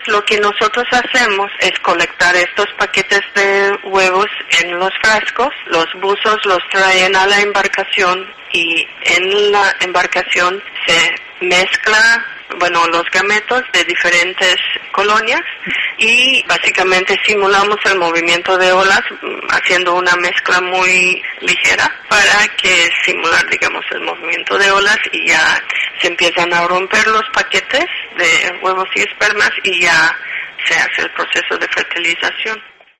Lo que nosotros hacemos es colectar estos paquetes de huevos en los frascos. Los buzos los traen a la embarcación y en la embarcación se mezcla, los gametos de diferentes colonias y básicamente simulamos el movimiento de olas haciendo una mezcla muy ligera para que simular, el movimiento de olas, y ya se empiezan a romper los paquetes de huevos y espermas y ya se hace el proceso de fertilización.